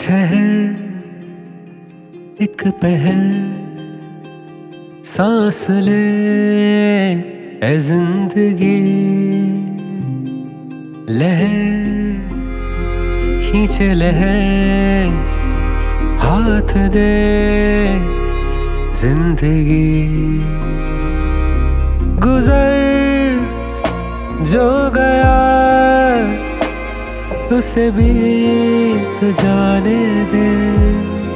ठहर एक पहर, सांस ले ए जिंदगी। लहर खींचे लहर, हाथ दे जिंदगी। गुजर जो गया उसे बीत जाने दे।